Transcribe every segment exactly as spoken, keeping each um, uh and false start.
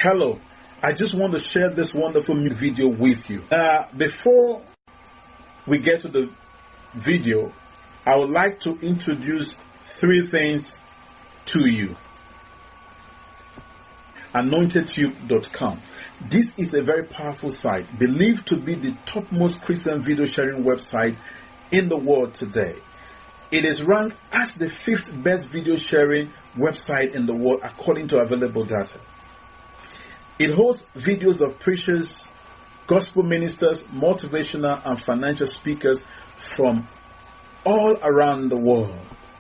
Hello, I just want to share this wonderful new video with you. Uh, before we get to the video, I would like to introduce three things to you. anointed tube dot com. This is a very powerful site, believed to be the topmost Christian video sharing website in the world today. It is ranked as the fifth best video sharing website in the world according to available data. It hosts videos of preachers, gospel ministers, motivational and financial speakers from all around the world.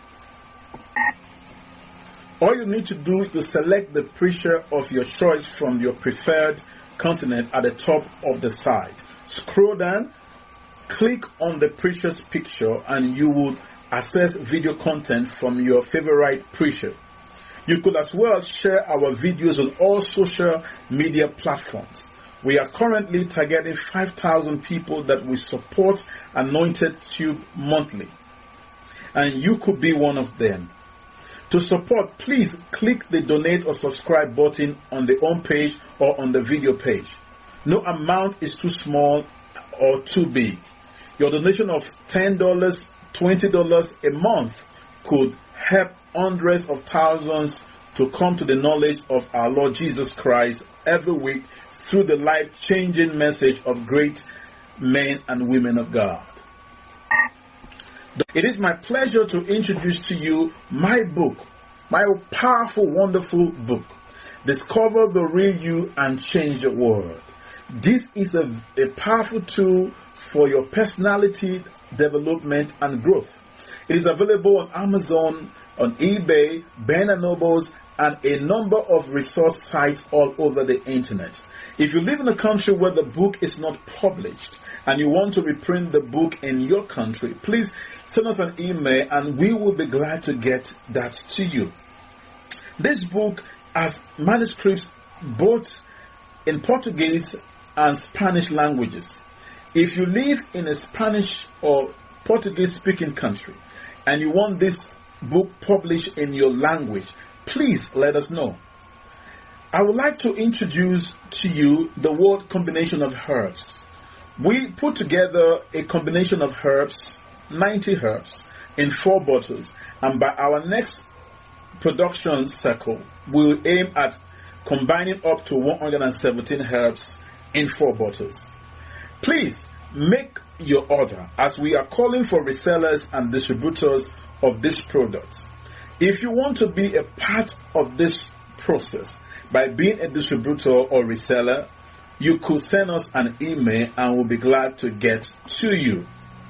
All you need to do is to select the preacher of your choice from your preferred continent at the top of the site. Scroll down, click on the preacher's picture, and you will access video content from your favorite preacher. You could as well share our videos on all social media platforms. We are currently targeting five thousand people that will support Anointed Tube monthly, and you could be one of them. To support, please click the donate or subscribe button on the home page or on the video page. No amount is too small or too big. Your donation of ten dollars, twenty dollars a month could help hundreds of thousands to come to the knowledge of our Lord Jesus Christ every week through the life-changing message of great men and women of God. It is my pleasure to introduce to you my book, my powerful, wonderful book, Discover the Real You and Change the World. This is a, a powerful tool for your personality development and growth. It is available on Amazon, on eBay, Barnes and Noble, and a number of resource sites all over the internet. If you live in a country where the book is not published and you want to reprint the book in your country, please send us an email and we will be glad to get that to you. This book has manuscripts both in Portuguese and Spanish languages. If you live in a Spanish or Portuguese speaking country and you want this book published in your language, please let us know. I would like to introduce to you the word combination of herbs. We put together a combination of herbs, ninety herbs, in four bottles, and by our next production cycle, we will aim at combining up to one hundred seventeen herbs in four bottles. Please make your order, as we are calling for resellers and distributors of this product. If you want to be a part of this process by being a distributor or reseller, you could send us an email and we'll be glad to get to you.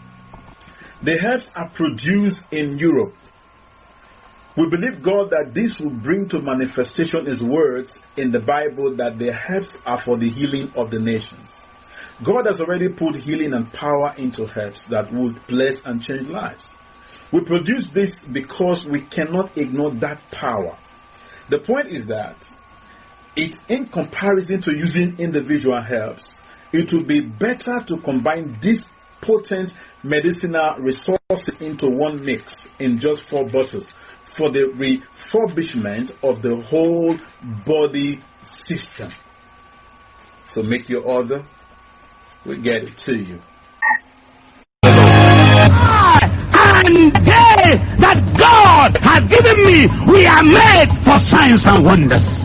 The herbs are produced in Europe. We believe God that this will bring to manifestation His words in the Bible that the herbs are for the healing of the nations. God has already put healing and power into herbs that would bless and change lives. We produce this because we cannot ignore that power. The point is that it, in comparison to using individual herbs, it would be better to combine these potent medicinal resources into one mix in just four bottles for the refurbishment of the whole body system. So make your order. We'll get it to you. And they that God has given me, we are made for signs and wonders.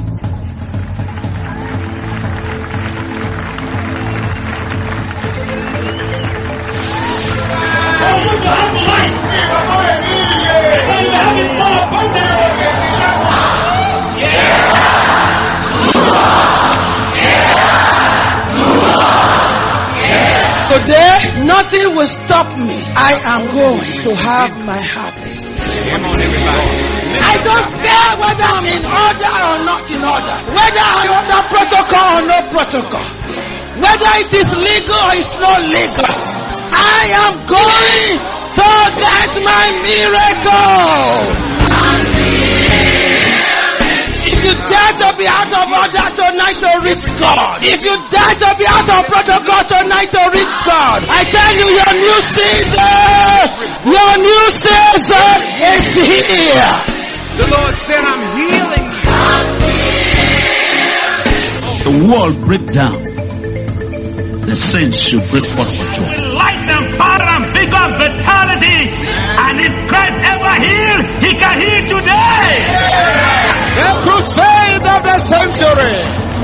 Today, nothing will stop me. I am going to have my harvest. Come on, everybody. I don't care whether I'm in order or not in order, whether I'm under protocol or no protocol, whether it is legal or it's not legal. I am going to get my miracle. If you dare to be out of order tonight to reach God, if you dare to be out of protocol tonight to reach God, I tell you, your new season, your new season is here. The Lord said, I'm healing you. the world break down, the saints should break forth for joy. With light and power and vigor and vitality, and if Christ ever healed, he can heal today. The crusade of the century.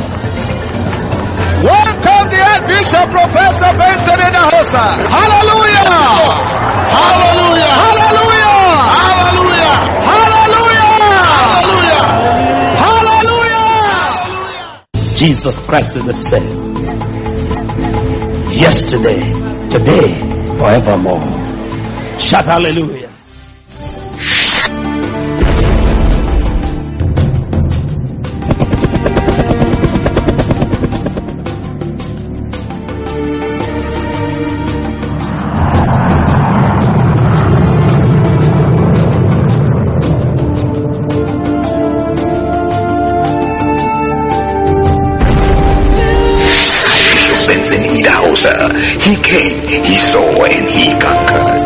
Welcome the Archbishop Professor Benson in the house. Hallelujah! Hallelujah! Hallelujah! Hallelujah! Hallelujah! Hallelujah! Jesus Christ is the same. Yesterday, today, forevermore. Shout hallelujah. He came, he saw, and he conquered.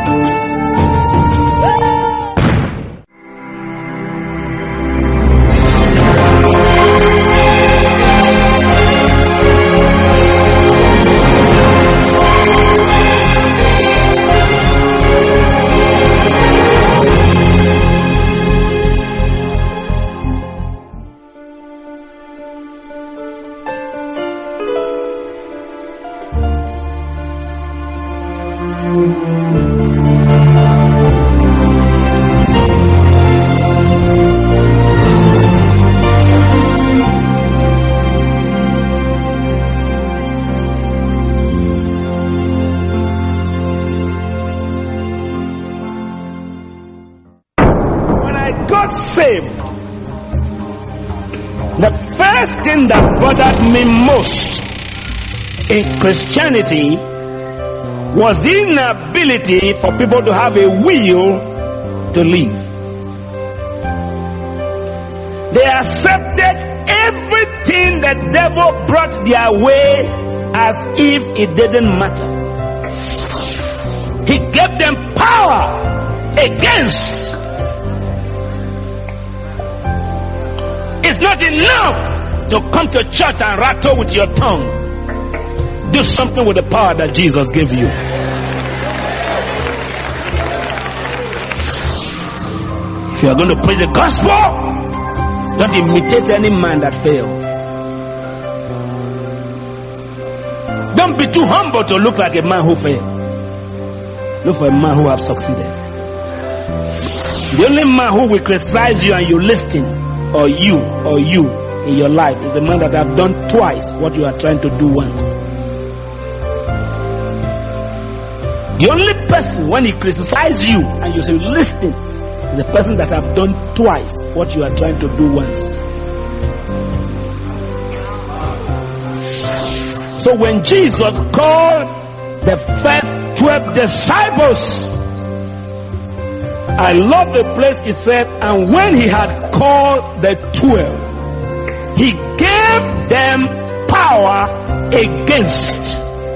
That bothered me most in Christianity was the inability for people to have a will to live. They accepted everything the devil brought their way as if it didn't matter. He gave them power against. It's not enough to come to church and rattle with your tongue. Do something with the power that Jesus gave you. If you are going to preach the gospel, don't imitate any man that failed. Don't be too humble to look like a man who failed. Look for a man who has succeeded. The only man who will criticize you and you listen, or you, or you, in your life is the man that have done twice what you are trying to do once. The only person when he criticizes you and you say listen is the person that have done twice what you are trying to do once. So when Jesus called the first twelve disciples, I love the place he said, and when he had called the twelve, he gave them power against.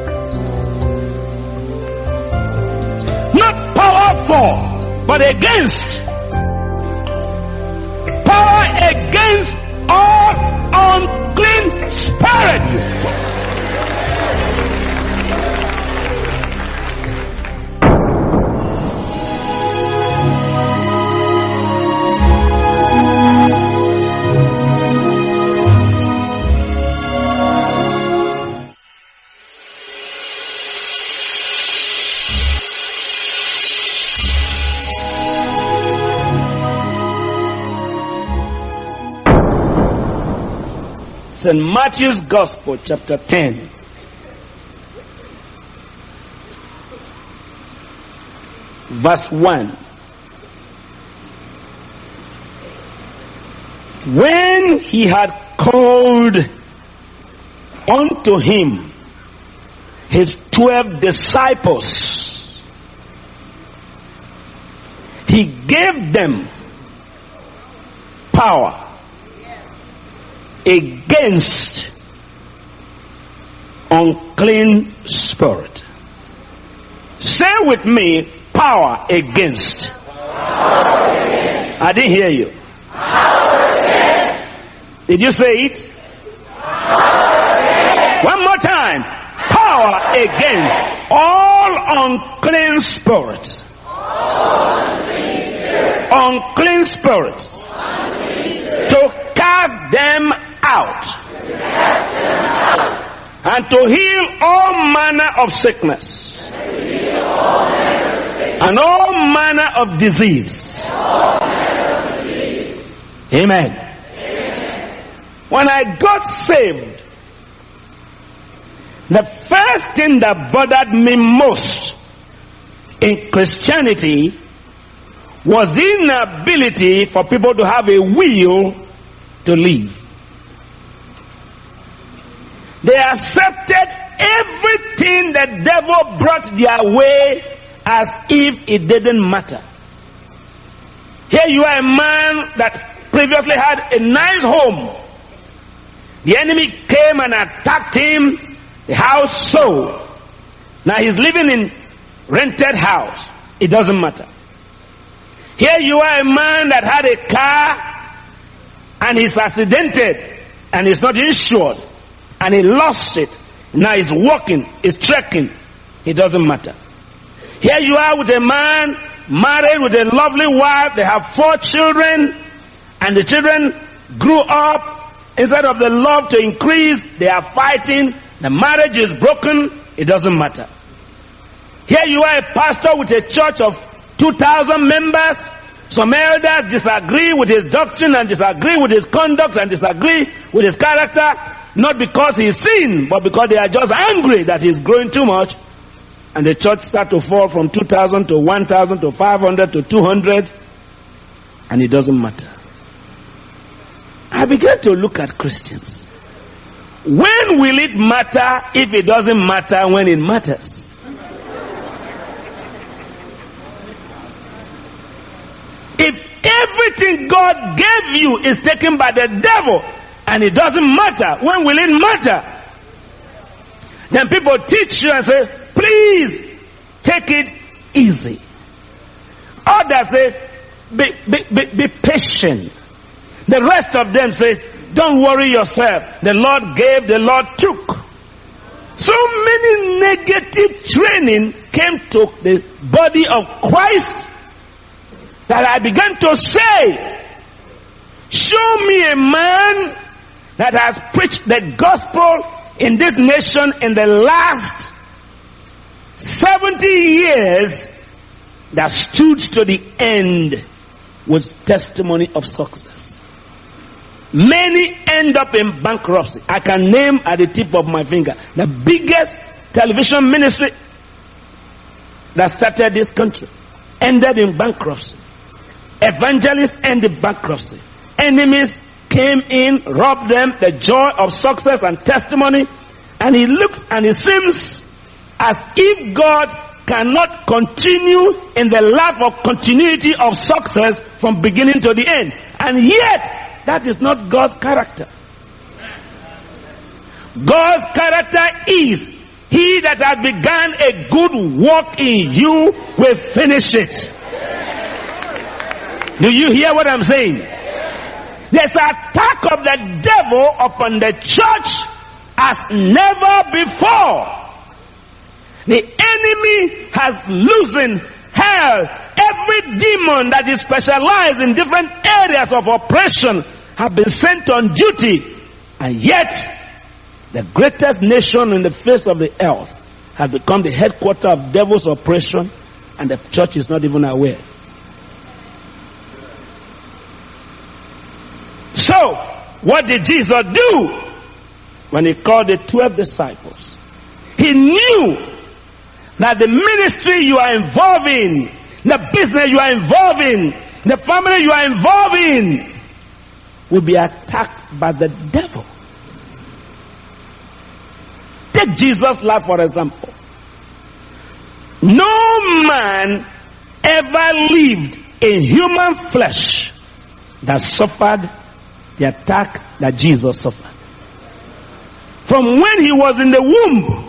Not power for, but against. Power against all unclean spirit. In Matthew's Gospel, chapter ten, verse one. When he had called unto him his twelve disciples, he gave them power against unclean spirit. Say with me, power against. Power against. I didn't hear you. Power against. Did you say it? Power four again. All unclean spirits. Unclean spirits. To cast them out. And to heal all manner of sickness. And all manner of disease. Amen. When I got saved, the first thing that bothered me most in Christianity was the inability for people to have a will to live. They accepted everything the devil brought their way as if it didn't matter. Here you are, a man that previously had a nice home. The enemy came and attacked him. The house sold. Now he's living in rented house. It doesn't matter. Here you are, a man that had a car and he's accidented and he's not insured and he lost it. Now he's walking, he's trekking. It doesn't matter. Here you are with a man married with a lovely wife. They have four children and the children grew up. Instead of the love to increase, they are fighting. The marriage is broken. It doesn't matter. Here you are, a pastor with a church of two thousand members. Some elders disagree with his doctrine and disagree with his conduct and disagree with his character. Not because he's sin, but because they are just angry that he's growing too much. And the church starts to fall from two thousand to one thousand to five hundred to two hundred. And it doesn't matter. I began to look at Christians. When will it matter if it doesn't matter when it matters? If everything God gave you is taken by the devil and it doesn't matter, when will it matter? Then people teach you and say, please take it easy. Others say, be, be, be, be patient. The rest of them says, don't worry yourself. The Lord gave, the Lord took. So many negative training came to the body of Christ that I began to say, show me a man that has preached the gospel in this nation in the last seventy years that stood to the end with testimony of success. Many end up in bankruptcy. I can name at the tip of my finger the biggest television ministry that started this country ended in bankruptcy. Evangelists ended bankruptcy. Enemies came in, robbed them the joy of success and testimony, and it looks and it seems as if God cannot continue in the life of continuity of success from beginning to the end. And yet, that is not God's character. God's character is, he that has begun a good work in you will finish it. Do you hear what I'm saying? There's an attack of the devil upon the church as never before. The enemy has loosened hell. Every demon that is specialized in different areas of oppression have been sent on duty. And yet, the greatest nation in the face of the earth has become the headquarters of devil's oppression, and the church is not even aware. So, what did Jesus do when he called the twelve disciples? He knew that the ministry you are involved in, the business you are involved in, the family you are involved in, will be attacked by the devil. Take Jesus' life for example. No man ever lived in human flesh that suffered the attack that Jesus suffered. From when he was in the womb,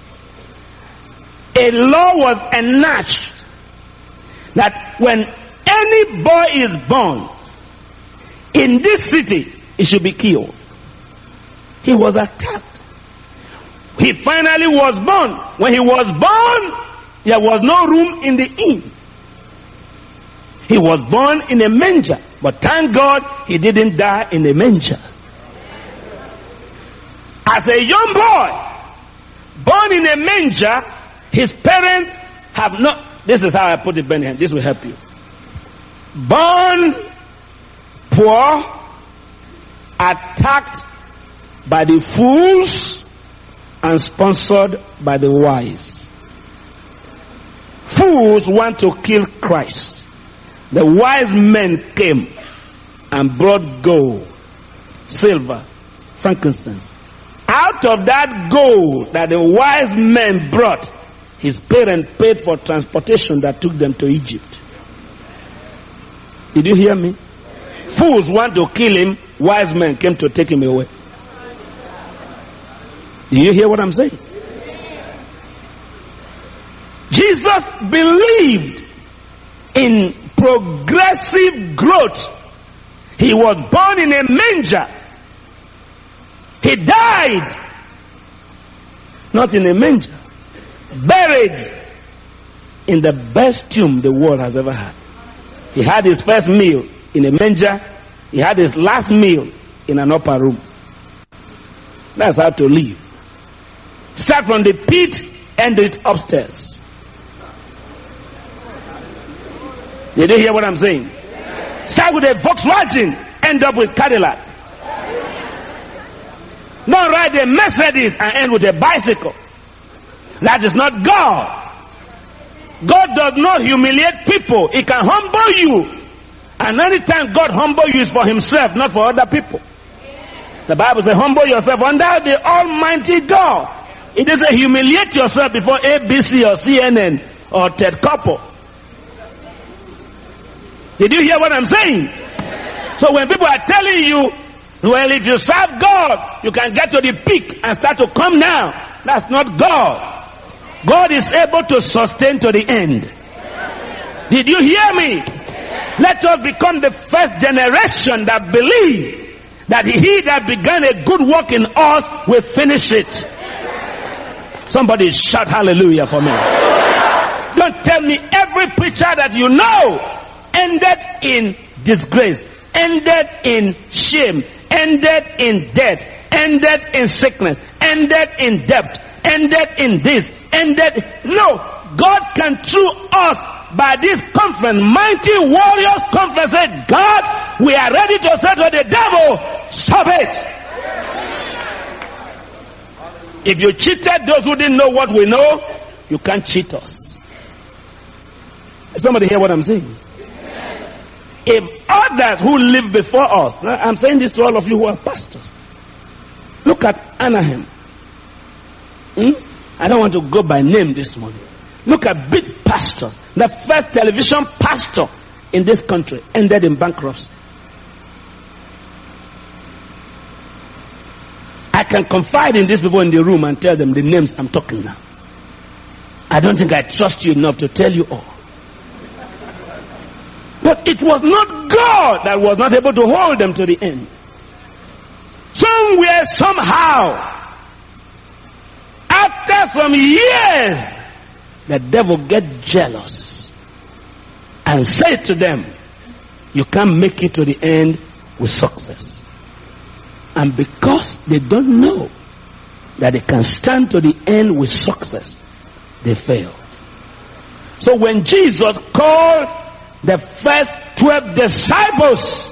a law was enacted that when any boy is born in this city, he should be killed. He was attacked. he finally was born. When he was born, there was no room in the inn. He was born in a manger. But thank God he didn't die in a manger. As a young boy, born in a manger, his parents have not, this is how I put it, Benny, this will help you. Born poor, attacked by the fools, and sponsored by the wise. Fools want to kill Christ. The wise men came and brought gold, silver, frankincense. Out of that gold that the wise men brought, his parents paid for transportation that took them to Egypt. Did you hear me? Fools want to kill him, wise men came to take him away. Do you hear what I'm saying? Jesus believed in progressive growth. He was born in a manger. He died not in a manger, buried in the best tomb the world has ever had. He had his first meal in a manger. He had his last meal in an upper room. That's how to live. Start from the pit, end it upstairs. Did you hear what I'm saying? Start with a Volkswagen, end up with Cadillac. Don't ride a Mercedes and end with a bicycle. That is not God. God does not humiliate people. He can humble you. And anytime God humble you is for himself, not for other people. The Bible says, humble yourself under the Almighty God. It doesn't humiliate yourself before A B C or C N N or Ted Koppel. Did you hear what I'm saying? So when people are telling you, well, if you serve God, you can get to the peak and start to come down. That's not God. God is able to sustain to the end. Did you hear me? Let us become the first generation that believe that he that began a good work in us will finish it. Somebody shout hallelujah for me. Don't tell me every preacher that you know ended in disgrace, ended in shame, ended in death, ended in sickness, ended in debt, ended in this, ended. No, God can through us by this conference, mighty warriors conference, say, God, we are ready to say to the devil, stop it. If you cheated those who didn't know what we know, you can't cheat us. Somebody hear what I'm saying? If others who live before us, I'm saying this to all of you who are pastors. Look at Anaheim. Hmm? I don't want to go by name this morning. Look at big pastors. The first television pastor in this country ended in bankruptcy. I can confide in these people in the room and tell them the names I'm talking now. I don't think I trust you enough to tell you all. But it was not God that was not able to hold them to the end. Somewhere, somehow, after some years, the devil get jealous and say to them, you can't make it to the end with success. And because they don't know that they can stand to the end with success, they fail. So when Jesus called the first twelve disciples,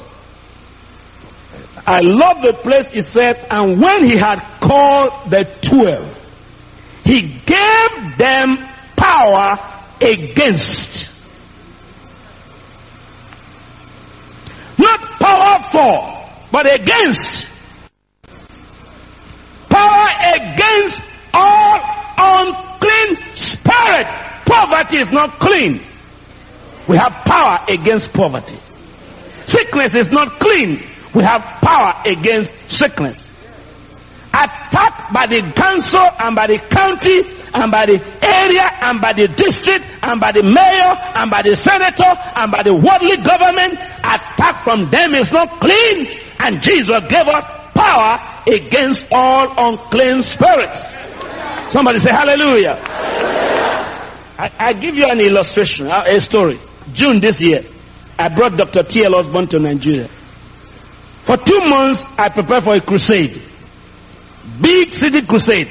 I love the place he said, and when he had called the twelve, he gave them power against. Not power for, but against. Power against all unclean spirit. Poverty is not clean. We have power against poverty. Sickness is not clean. We have power against sickness. Attacked by the council and by the county and by the area and by the district and by the mayor and by the senator and by the worldly government, attack from them is not clean. And Jesus gave us power against all unclean spirits. Somebody say hallelujah. I, I give you an illustration, a story. June this year, I brought Doctor T L Osborne to Nigeria. For two months, I prepared for a crusade. Big city crusade.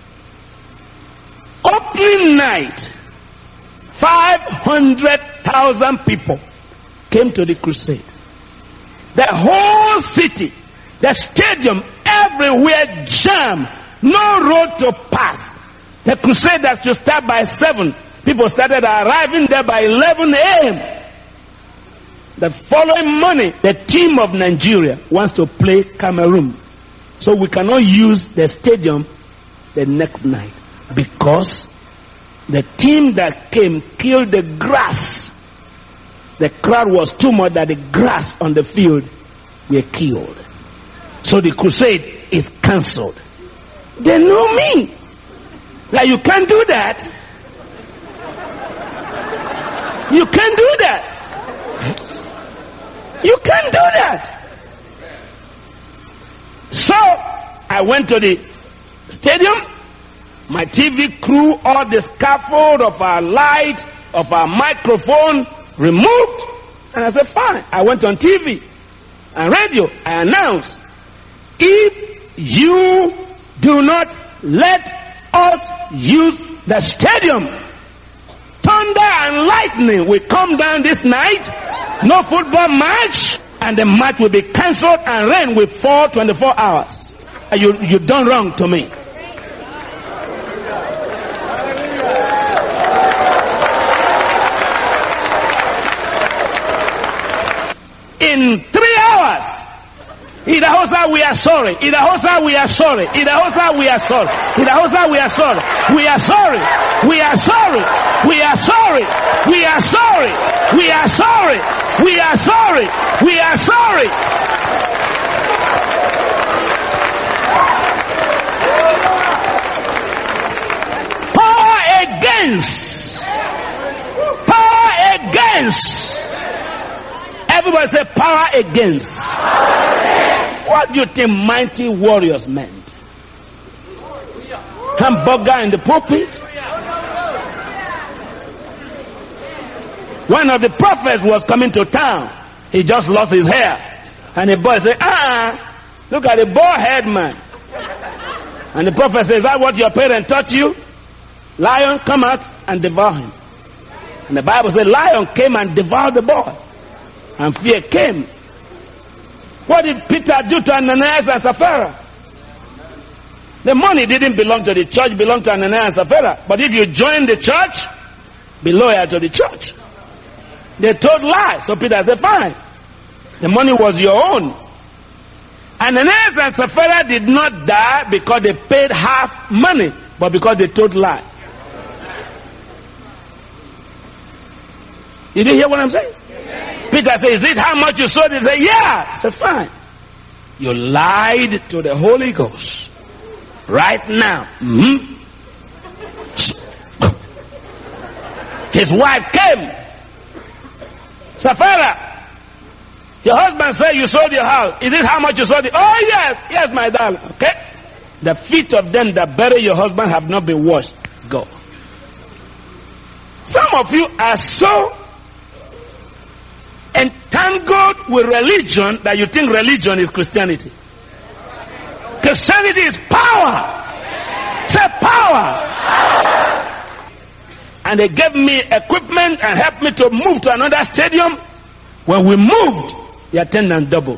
Opening night, five hundred thousand people came to the crusade. The whole city, the stadium, everywhere jammed. No road to pass. The crusade has to start by seven. People started arriving there by eleven a.m. The following morning, the team of Nigeria wants to play Cameroon. So we cannot use the stadium the next night because the team that came killed the grass. The crowd was too much that the grass on the field were killed. So the crusade is cancelled. They know me. Like, you can't do that. You can't do that. You can't do that. So I went to the stadium. My T V crew, all the scaffold of our light, of our microphone removed. And I said, fine. I went on T V and radio. I announced, if you do not let us use the stadium, thunder and lightning will come down this night. No football match, and the match will be cancelled, and rain will fall twenty-four hours. And you, you've done wrong to me. In three hours, Idahosa, we are sorry. Idahosa, we are sorry. Idahosa, we are sorry. Idahosa, we are sorry. We are sorry. We are sorry. We are sorry. We are sorry. We are sorry. We are sorry. We are sorry. Power against. Power against. Everybody say power against. What do you think mighty warriors meant? Hamburger in the pulpit? One of the prophets was coming to town. He just lost his hair. And the boy said, ah, look at the bald head man. And the prophet says, is that what your parents taught you? Lion, come out and devour him. And the Bible says, lion came and devoured the boy. And fear came. What did Peter do to Ananias and Sapphira? The money didn't belong to the church, it belonged to Ananias and Sapphira. But if you join the church, be loyal to the church. They told lies. So Peter said, fine. The money was your own. Ananias and Sapphira did not die because they paid half money, but because they told lies. You didn't hear what I'm saying? Peter said, is it how much you sold? He said, yeah. I said, fine. You lied to the Holy Ghost. Right now. Mm-hmm. His wife came. Sapphira, your husband said you sold your house. Is it how much you sold it? Oh, yes. Yes, my darling. Okay. The feet of them that bury your husband have not been washed. Go. Some of you are so entangled with religion that you think religion is Christianity. Christianity is power. Say power. And they gave me equipment and helped me to move to another stadium. When we moved, the attendance doubled.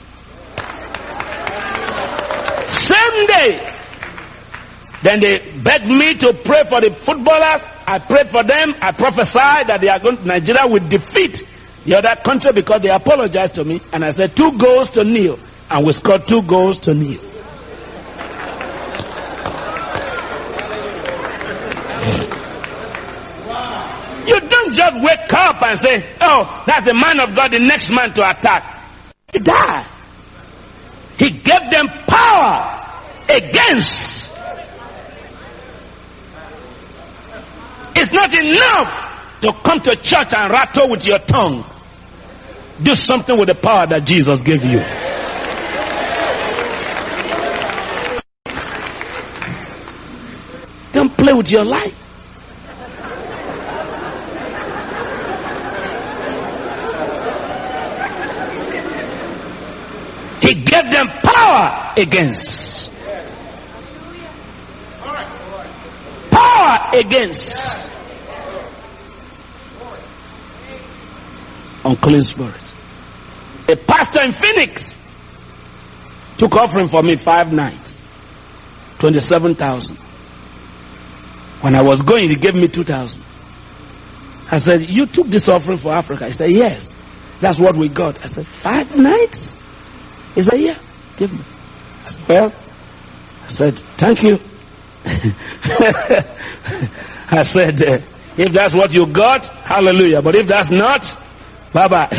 Same day. Then they begged me to pray for the footballers. I prayed for them. I prophesied that they are going to, Nigeria will defeat the other country because they apologized to me. And I said two goals to nil. And we scored two goals to nil. You don't just wake up and say, oh, that's the man of God, the next man to attack. He died. He gave them power against. It's not enough to come to church and rattle with your tongue. Do something with the power that Jesus gave you. play with your life. He gave them power against. Power against unclean spirits. A pastor in Phoenix took offering for me five nights, twenty-seven thousand. When I was going, he gave me two thousand. I said, you took this offering for Africa? He said, yes. That's what we got. I said, five nights? He said, yeah, give me. I said, well, I said, thank you. I said, uh, if that's what you got, hallelujah. But if that's not, bye-bye.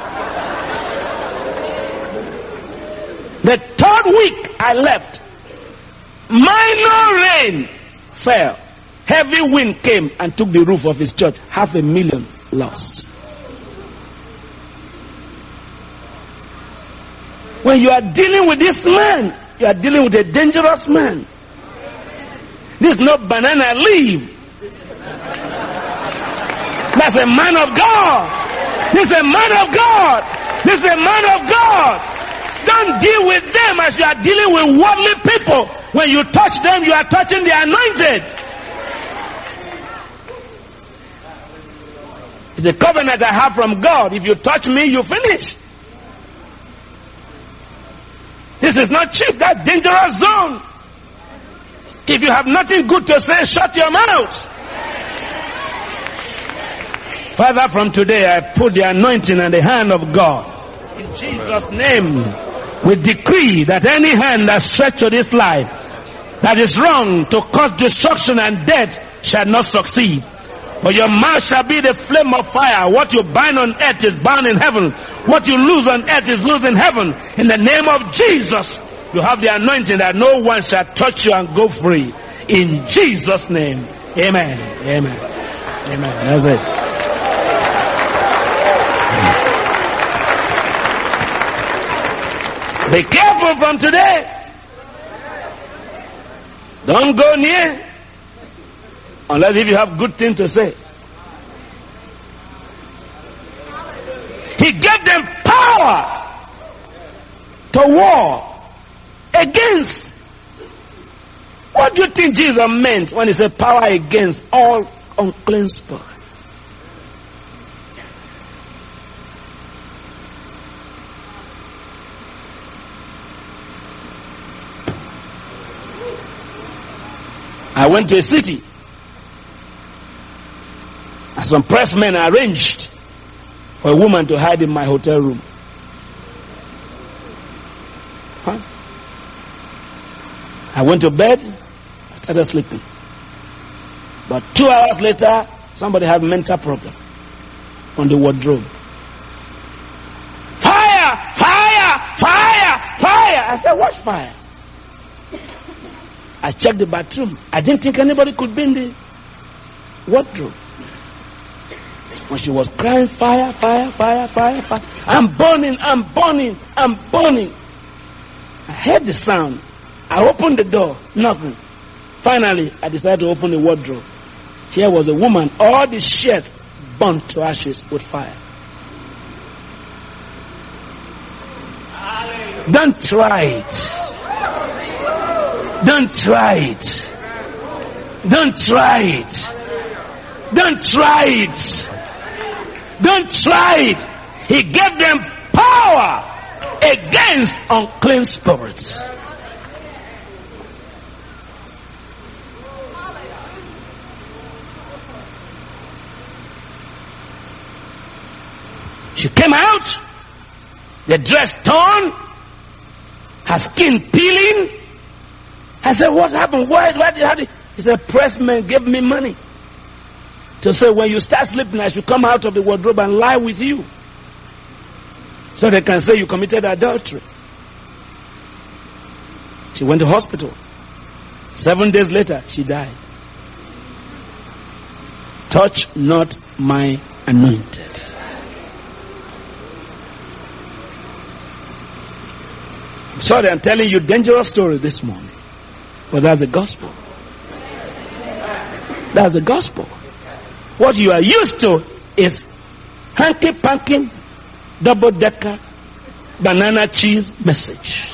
The third week I left, minor rain fell. Heavy wind came and took the roof of his church. Half a million lost. When you are dealing with this man, you are dealing with a dangerous man. This is not banana leaf. That's a man of God. This is a man of God. This is a man of God. Don't deal with them as you are dealing with worldly people. When you touch them, you are touching the anointed. It's a covenant I have from God. If you touch me, you finish. This is not cheap. That's dangerous zone. If you have nothing good to say, shut your mouth. Father, from today I put the anointing in the hand of God. In Jesus' name, we decree that any hand that stretched to this life that is wrong to cause destruction and death shall not succeed. But your mouth shall be the flame of fire. What you bind on earth is bound in heaven. What you lose on earth is loose in heaven. In the name of Jesus, you have the anointing that no one shall touch you and go free. In Jesus' name, amen. Amen. Amen. That's it. Be careful from today. Don't go near. Unless if you have good things to say. He gave them power to war against. What do you think Jesus meant when he said power against all unclean spirits? I went to a city. And some pressmen arranged for a woman to hide in my hotel room. Huh? I went to bed, I started sleeping. But two hours later, somebody had a mental problem on the wardrobe. Fire! Fire! Fire! Fire! I said, what fire? I checked the bathroom. I didn't think anybody could be in the wardrobe. When she was crying, fire, fire, fire, fire, fire. I'm burning, I'm burning, I'm burning. I heard the sound. I opened the door, nothing. Finally, I decided to open the wardrobe. Here was a woman, all the shirt burnt to ashes with fire. Don't try it. Don't try it. Don't try it. Don't try it. Don't try it. He gave them power against unclean spirits. She came out, the dress torn, her skin peeling. I said, what happened? Why, why did, how did, he said, pressman gave me money to say when you start sleeping, I should come out of the wardrobe and lie with you. So they can say you committed adultery. She went to hospital. Seven days later, she died. Touch not my anointed. Sorry, I'm telling you dangerous story this morning. But that's the gospel. That's the gospel. What you are used to is hanky-panky, double-decker, banana cheese message.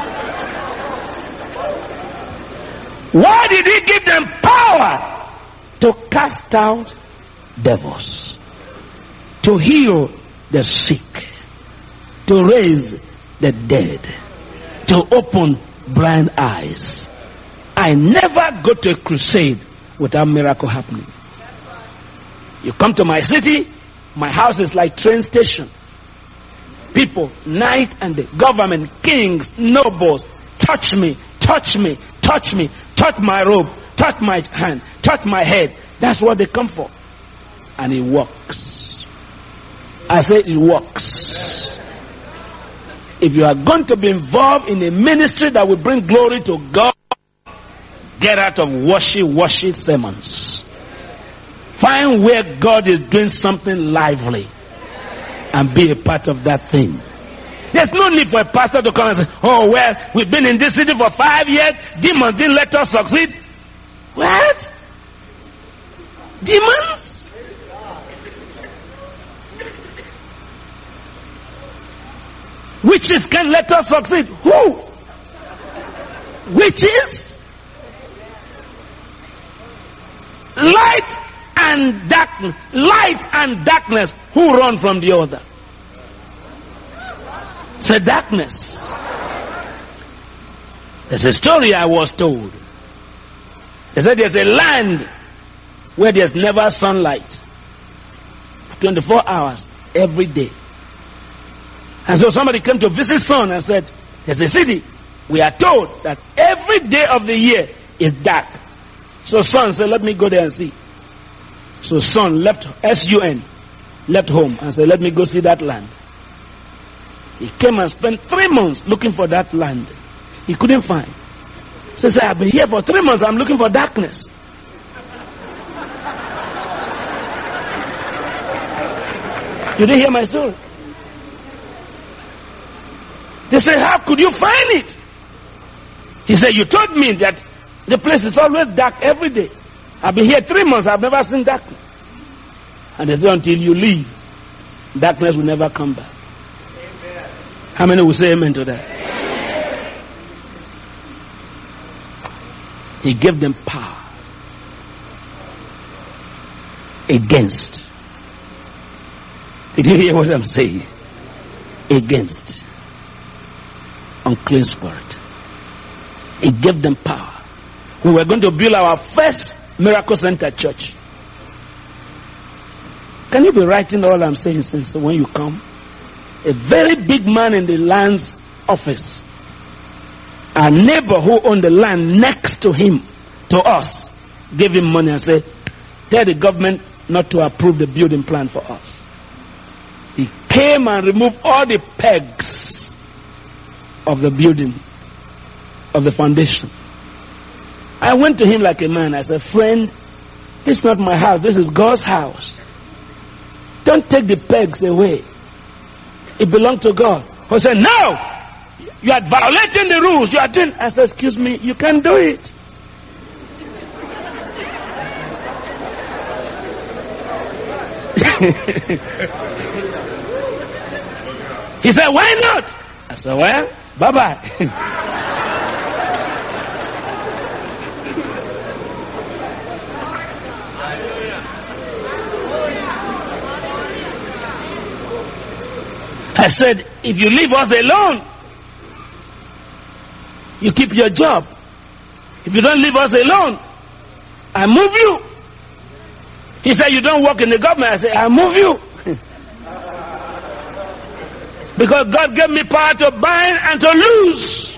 Why did he give them power to cast out devils, to heal the sick, to raise the dead, to open blind eyes? I never go to a crusade without miracle happening. You come to my city, my house is like train station. People, night and day, government, kings, nobles, touch me, touch me, touch me, touch my robe, touch my hand, touch my head. That's what they come for. And it works. I say it works. If you are going to be involved in a ministry that will bring glory to God, get out of washy-washy sermons. Find where God is doing something lively and be a part of that thing. There's no need for a pastor to come and say, oh, well, we've been in this city for five years. Demons didn't let us succeed. What? Demons? Witches can let us succeed. Who? Witches? Light and darkness. Light and darkness. Who run from the other? Say darkness. There's a story I was told. They said there's a land where there's never sunlight. twenty-four hours every day. And so somebody came to visit son and said, there's a city. We are told that every day of the year is dark. So son said, let me go there and see. So son left S U N, left home and said, let me go see that land. He came and spent three months looking for that land. He couldn't find. So he said, I've been here for three months. I'm looking for darkness. You didn't hear my story? They said, how could you find it? He said, you told me that the place is always dark every day. I've been here three months. I've never seen darkness. And they said, until you leave, darkness will never come back. Amen. How many will say amen to that? Amen. He gave them power against. Did you hear what I'm saying? Against unclean spirit. He gave them power. We were going to build our first Miracle Center church. Can you be writing all I'm saying since when you come? A very big man in the land's office, a neighbor who owned the land next to him, to us, gave him money and said, tell the government not to approve the building plan for us. He came and removed all the pegs of the building, of the foundation. I went to him like a man. I said, friend, this is not my house. This is God's house. Don't take the pegs away. It belongs to God. He said, no! You are violating the rules. You are doing... I said, excuse me, you can't do it. He said, why not? I said, well, bye-bye. I said, if you leave us alone, you keep your job. If you don't leave us alone, I move you. He said, you don't work in the government. I said, I move you. Because God gave me power to bind and to loose.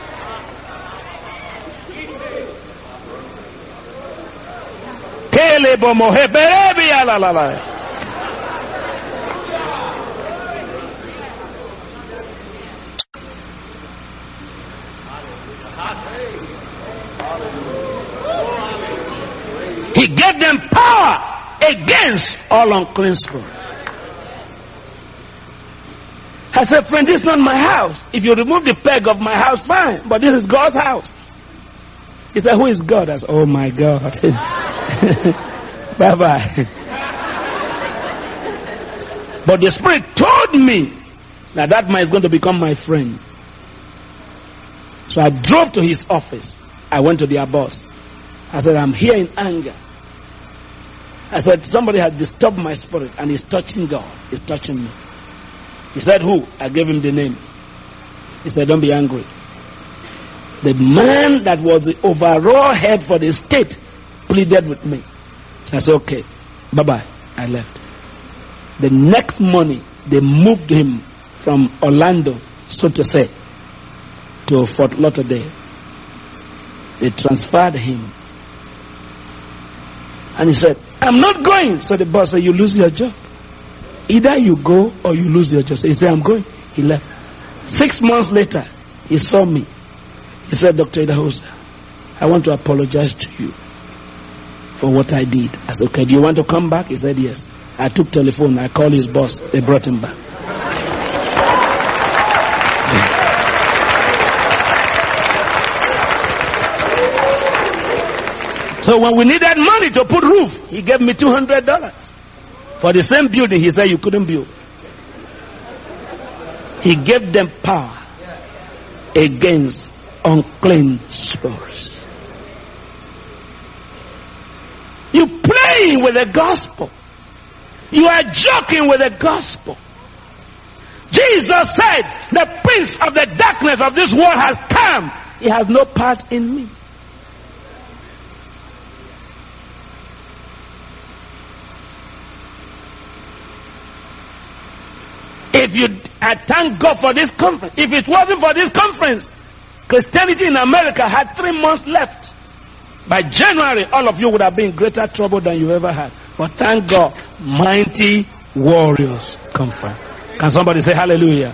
He gave them power against all unclean spirits. I said, friend, this is not my house. If you remove the peg of my house, fine. But this is God's house. He said, who is God? I said, oh my God. Bye-bye. But the Spirit told me that that man is going to become my friend. So I drove to his office. I went to their boss. I said, I'm here in anger. I said, somebody has disturbed my spirit and he's touching God. He's touching me. He said, who? I gave him the name. He said, don't be angry. The man that was the overall head for the state pleaded with me. So I said, okay, bye-bye. I left. The next morning, they moved him from Orlando, so to say, to Fort Lauderdale. They transferred him. And he said, I'm not going. So the boss said, you lose your job. Either you go or you lose your job. So he said, I'm going. He left. Six months later, he saw me. He said, Doctor Idahosa, I want to apologize to you for what I did. I said, okay, do you want to come back? He said, yes. I took telephone. I called his boss. They brought him back. So when we needed money to put roof, he gave me two hundred dollars. For the same building, he said you couldn't build. He gave them power against unclean spirits. You playing with the gospel. You are joking with the gospel. Jesus said, the prince of the darkness of this world has come. He has no part in me. If you, I thank God for this conference. If it wasn't for this conference, Christianity in America had three months left. By January, all of you would have been in greater trouble than you ever had. But thank God, mighty warriors conference. Can somebody say hallelujah?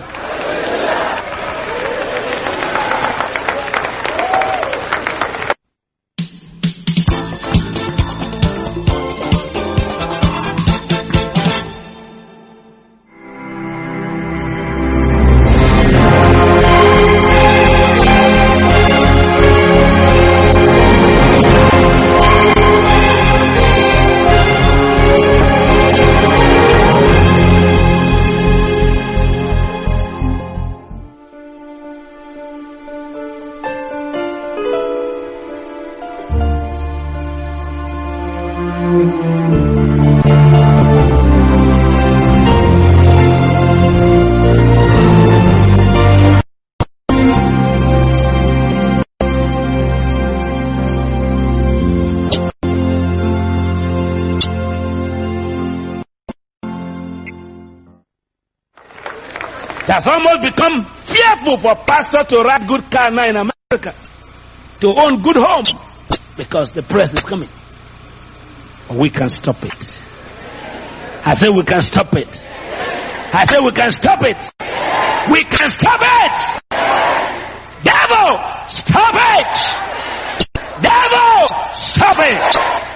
It has almost become fearful for pastors to ride good car now in America, to own good home, because the press is coming. We can stop it. I say we can stop it. I say we can stop it. We can stop it. Devil, stop it. Devil, stop it.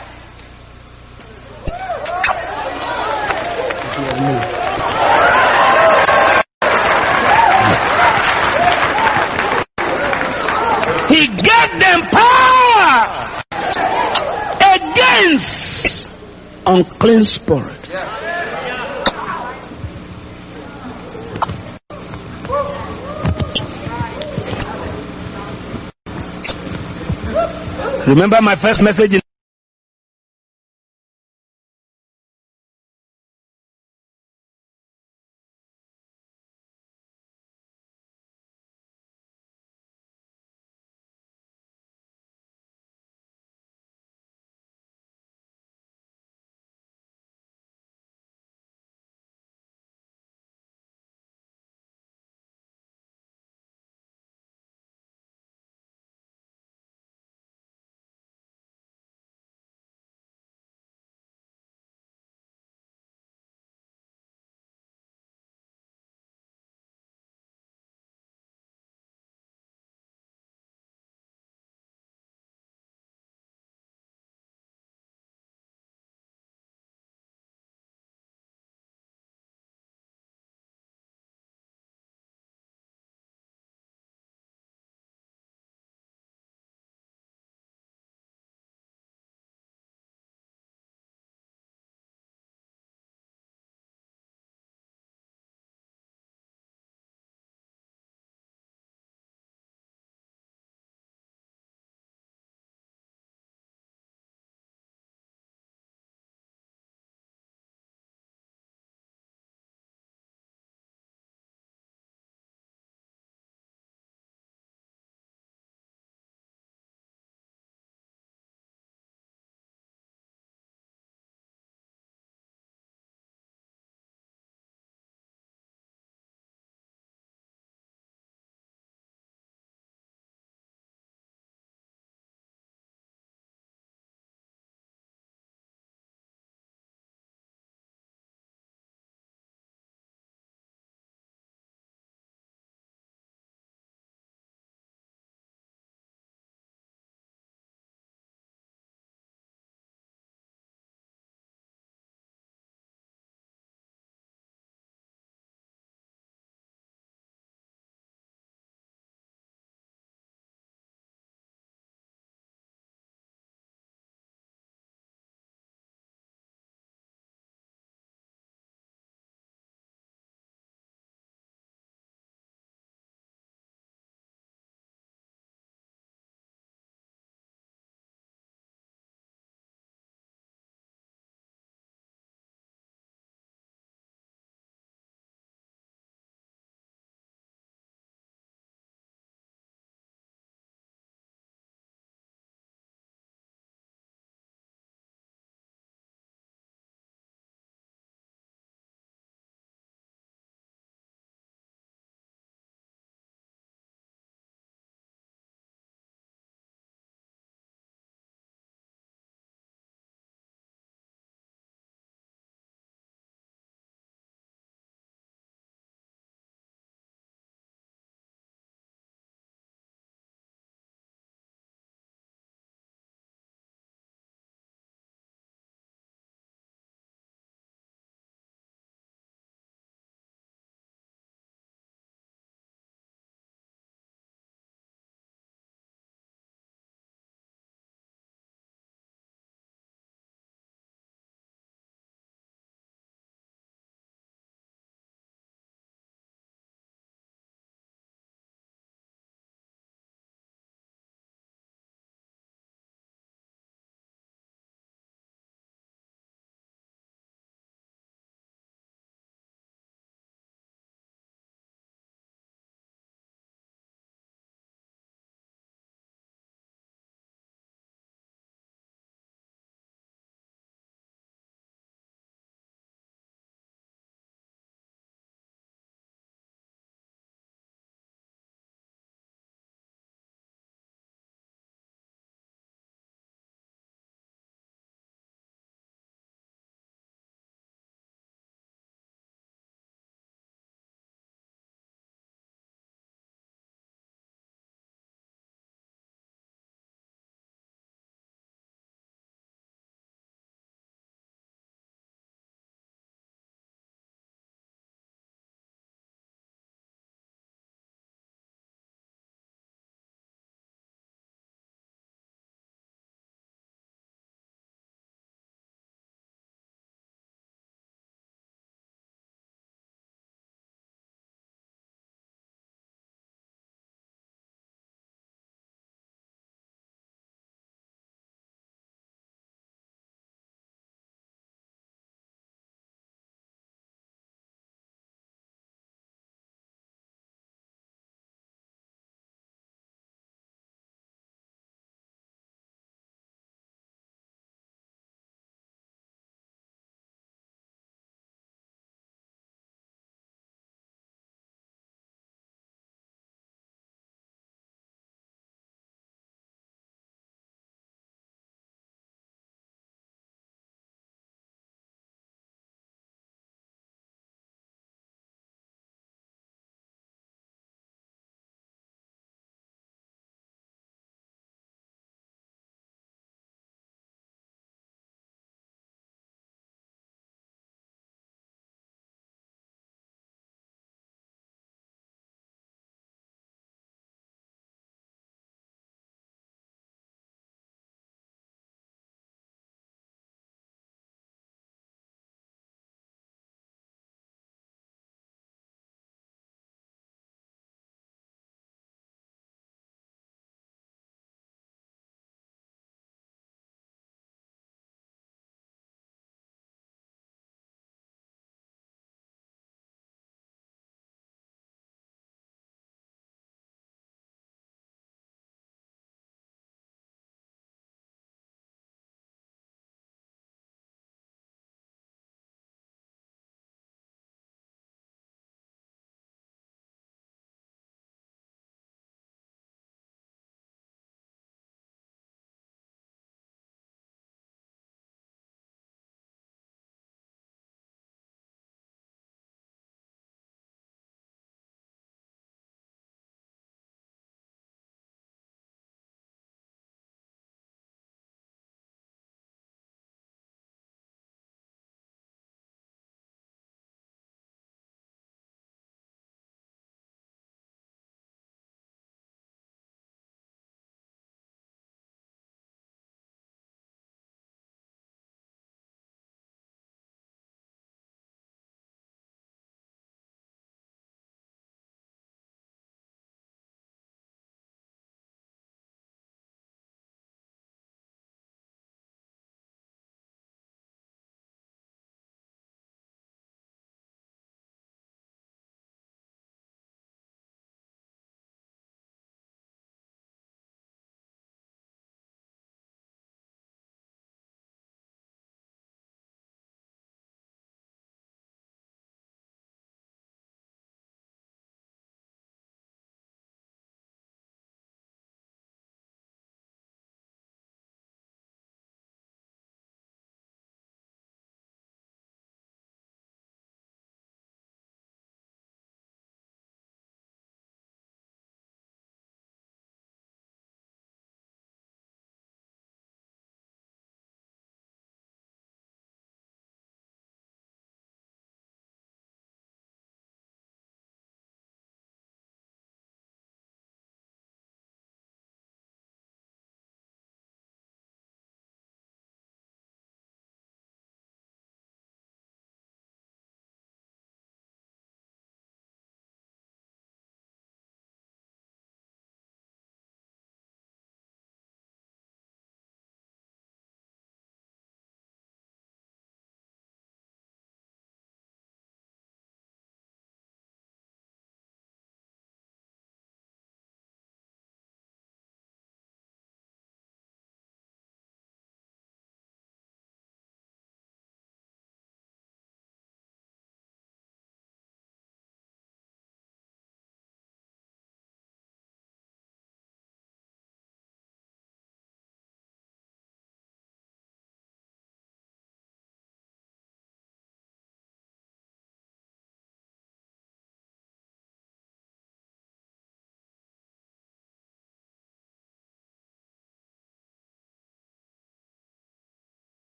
He gave them power against unclean spirit. Remember my first message in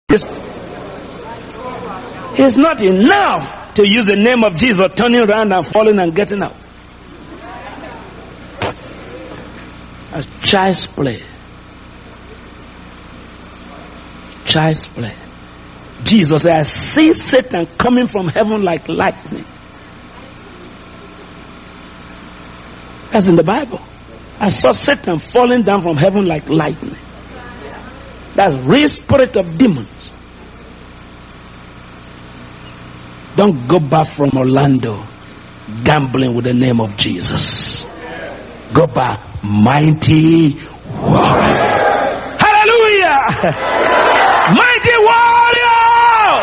It's, it's not enough to use the name of Jesus, turning around and falling and getting up. That's child's play. Child's play. Jesus said, I see Satan coming from heaven like lightning. That's in the Bible. I saw Satan falling down from heaven like lightning. That's real spirit of demons. Don't go back from Orlando gambling with the name of Jesus. Go back mighty warrior. Hallelujah! Mighty warrior!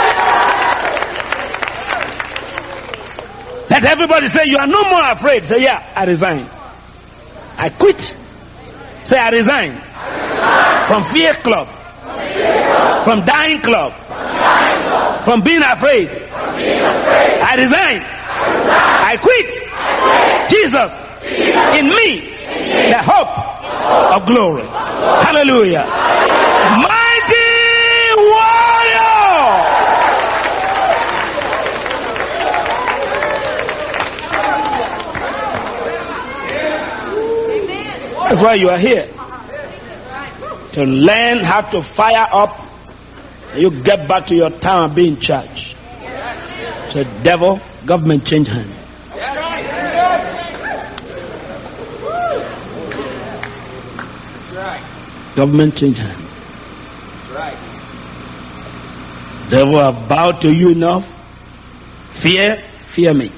Let everybody say, you are no more afraid. Say, yeah, I resign. I quit. Say, I resign. From fear club. From dying club. From being afraid. I resign. I quit. Jesus in me, the hope of glory. Hallelujah. Mighty warrior. That's why you are here. To learn how to fire up. You get back to your town and be in charge. So devil, government change hand. Government change hand. Devil have bowed to you enough. Fear, fear me.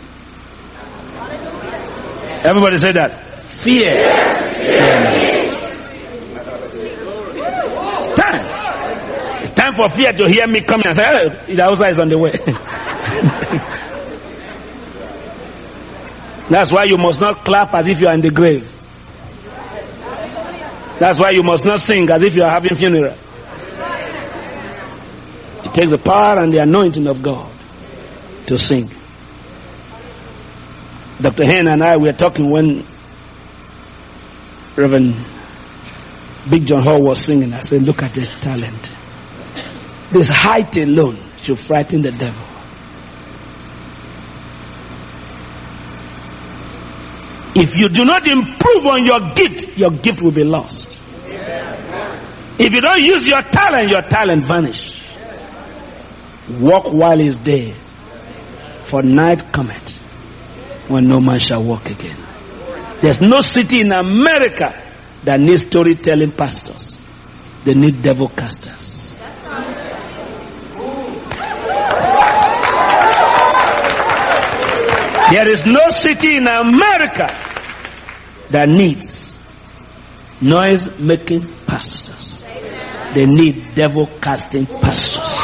Everybody say that. Fear, fear me. It's time. It's time for fear to hear me coming and say, oh, the outside is on the way. That's why you must not clap as if you are in the grave. That's why you must not sing as if you are having funeral. It takes the power and the anointing of God to sing. Doctor Hen and I were talking when Reverend Big John Hall was singing. I said, look at the talent. This height alone should frighten the devil. If you do not improve on your gift, your gift will be lost. If you don't use your talent, your talent vanish. Walk while it's day, for night cometh when no man shall walk again. There's no city in America that needs storytelling pastors. They need devil casters. There is no city in America that needs noise making pastors. They need devil casting pastors.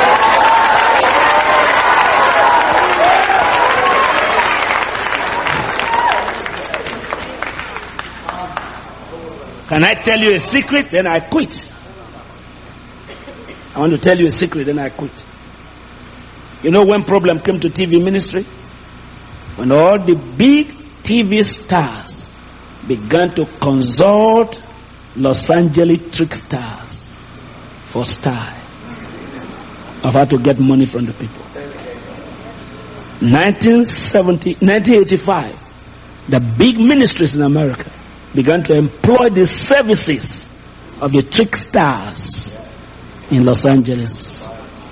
Can I tell you a secret? Then I quit. I want to tell you a secret, then I quit. You know when problem came to T V ministry? When all the big T V stars began to consult Los Angeles tricksters for style of how to get money from the people. nineteen seventy, nineteen eighty-five, the big ministries in America began to employ the services of the tricksters in Los Angeles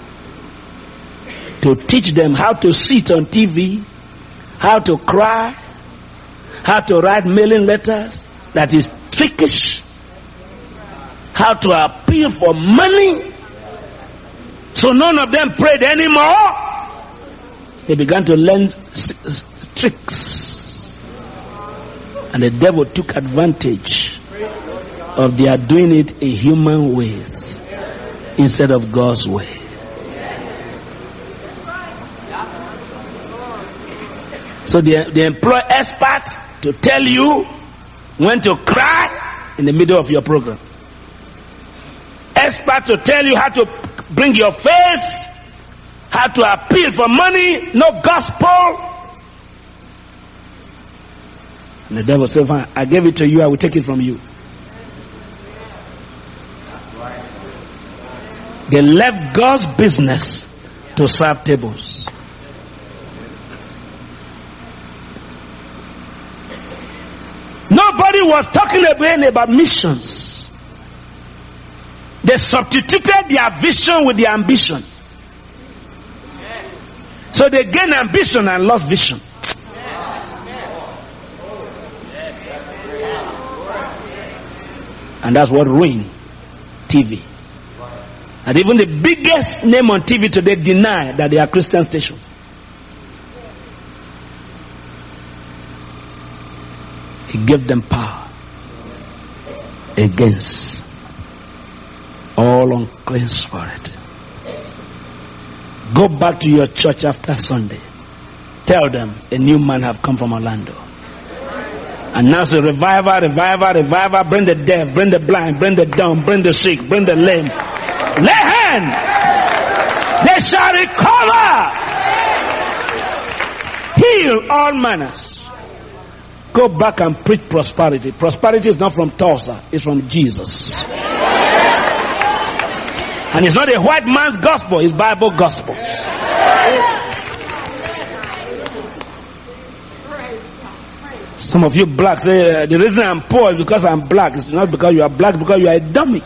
to teach them how to sit on T V, how to cry, how to write mailing letters that is trickish, how to appeal for money. So none of them prayed anymore. They began to learn s- s- tricks. And the devil took advantage of their doing it in human ways instead of God's way. So they, they employ experts to tell you when to cry in the middle of your program. Experts to tell you how to bring your face, how to appeal for money, no gospel. And the devil said, fine, I gave it to you, I will take it from you. They left God's business to serve tables. Nobody was talking again about missions. They substituted their vision with their ambition. So they gained ambition and lost vision. And that's what ruined T V. And even the biggest name on T V today deny that they are Christian station. He gave them power against all unclean spirit. Go back to your church after Sunday. Tell them a new man have come from Orlando. Announce a revival, revival, revival. Bring the deaf, bring the blind, bring the dumb, bring the sick, bring the lame. Lay hand. They shall recover. Heal all manners. Go back and preach prosperity. Prosperity is not from Tulsa. It's from Jesus. And it's not a white man's gospel. It's Bible gospel. Some of you blacks say, uh, the reason I'm poor is because I'm black. It's not because you are black, it's because you are a dummy.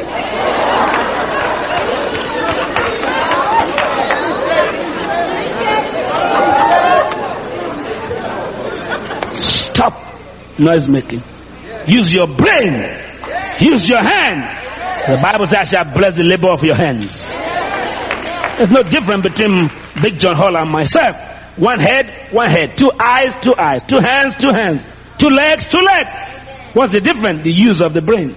Stop noise making. Use your brain. Use your hand. The Bible says, I shall bless the labor of your hands. There's no difference between Big John Hall and myself. One head, one head. Two eyes, two eyes. Two hands, two hands. Two legs, two legs. What's the difference? The use of the brain.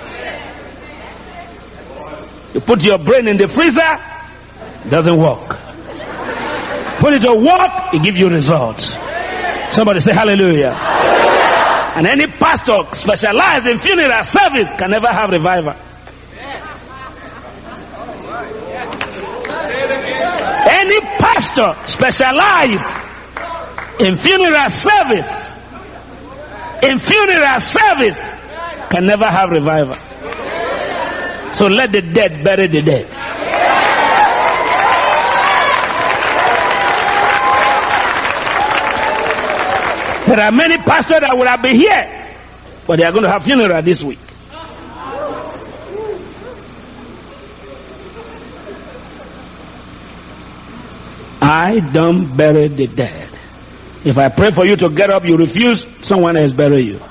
You put your brain in the freezer, it doesn't work. Put it to work, it gives you results. Somebody say hallelujah. And any pastor specialized in funeral service can never have revival. Any pastor specialized in funeral service, in funeral service, can never have revival. So let the dead bury the dead. There are many pastors that would have been here, but they are going to have funeral this week. I don't bury the dead. If I pray for you to get up, you refuse, someone else bury you.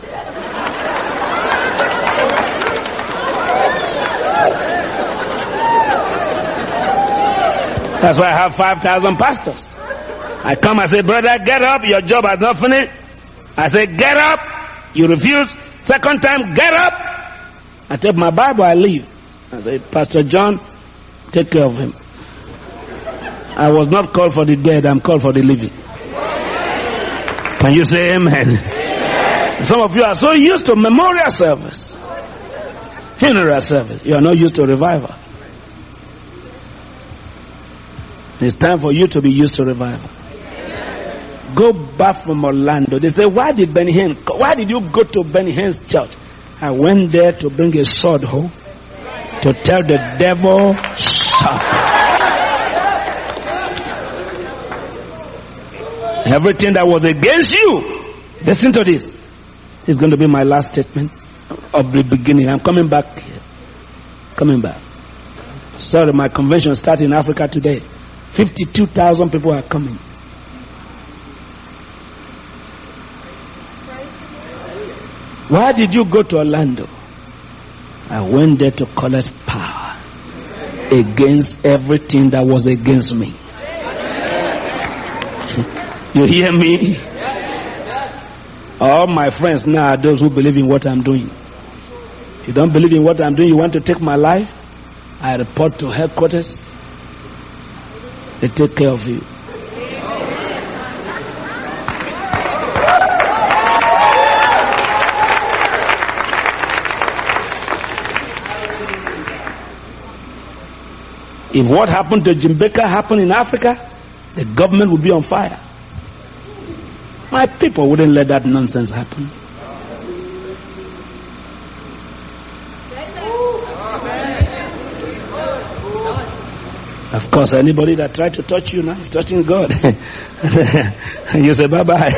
That's why I have five thousand pastors. I come and say, brother, get up, your job has not finished. I say, get up, you refuse. Second time, get up. I take my Bible, I leave. I say, Pastor John, take care of him. I was not called for the dead, I'm called for the living. Can you say amen? Amen. Some of you are so used to memorial service, funeral service. You are not used to revival. It's time for you to be used to revival. Go back from Orlando. They say, why did Benny Hinn, why did you go to Benny Hinn's church? I went there to bring a sword home to tell the devil, stop. Everything that was against you, listen to this. It's going to be my last statement of the beginning. I'm coming back here. Coming back. Sorry, my convention starts in Africa today. fifty-two thousand people are coming. Why did you go to Orlando? I went there to collect power against everything that was against me. You hear me? All my friends now are those who believe in what I'm doing. You don't believe in what I'm doing, you want to take my life? I report to headquarters. They take care of you. If what happened to Jimbeka happened in Africa, the government would be on fire. My people wouldn't let that nonsense happen. Of course, anybody that tried to touch you now is touching God. You say bye-bye.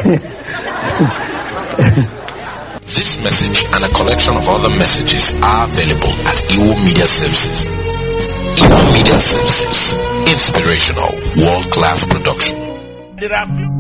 This message and a collection of other messages are available at Ewo Media Services. Ewo Media Services. Inspirational, world-class production. There are few.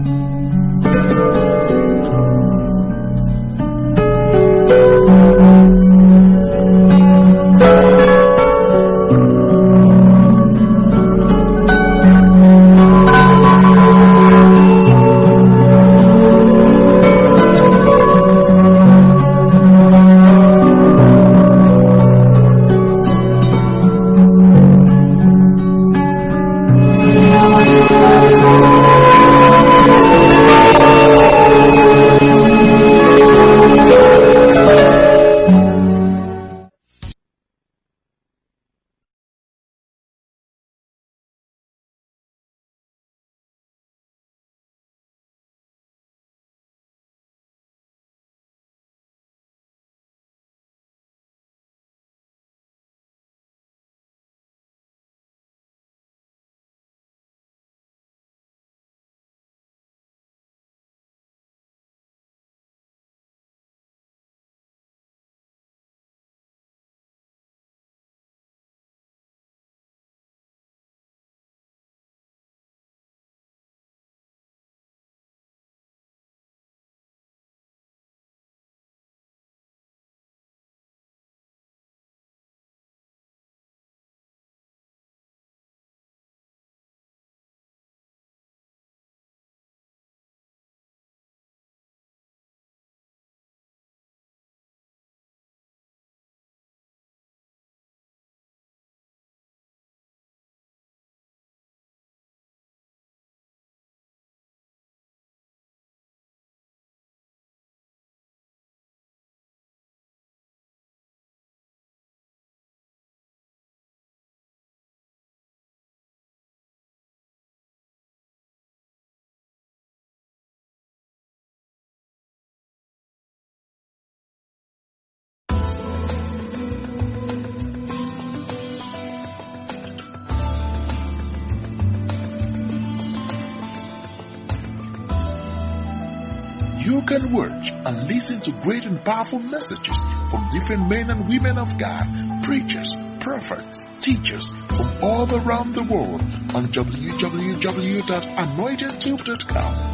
You can watch and listen to great and powerful messages from different men and women of God, preachers, prophets, teachers from all around the world on w w w dot anointed tube dot com.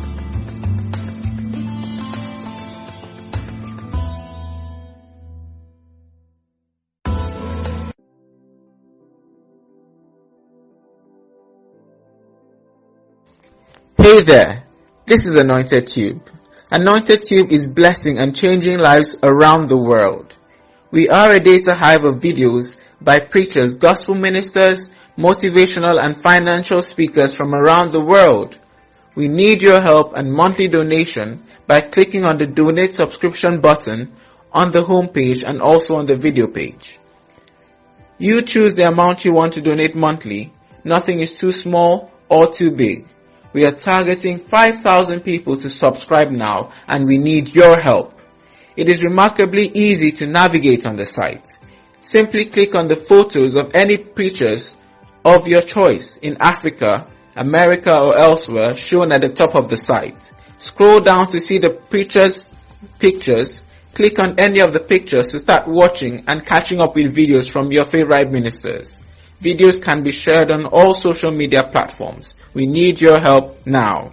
Hey there, this is Anointed Tube. Anointed Tube is blessing and changing lives around the world. We are a data hive of videos by preachers, gospel ministers, motivational and financial speakers from around the world. We need your help and monthly donation by clicking on the donate subscription button on the homepage and also on the video page. You choose the amount you want to donate monthly. Nothing is too small or too big. We are targeting five thousand people to subscribe now, and we need your help. It is remarkably easy to navigate on the site. Simply click on the photos of any preachers of your choice in Africa, America or elsewhere shown at the top of the site. Scroll down to see the preachers' pictures. Click on any of the pictures to start watching and catching up with videos from your favorite ministers. Videos can be shared on all social media platforms. We need your help now.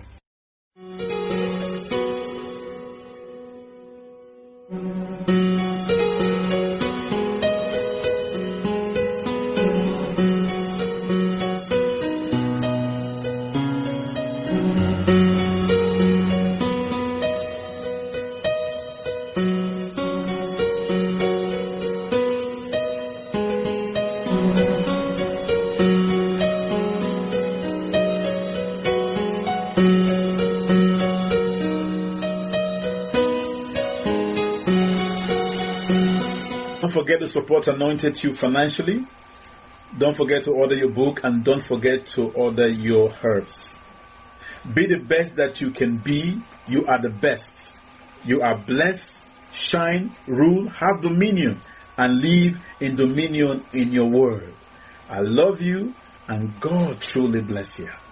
Don't forget to support Anointed Tube financially. Don't forget to order your book, and don't forget to order your herbs. Be the best that you can be. You are the best. You are blessed, shine, rule, have dominion, and live in dominion in your word. I love you, and God truly bless you.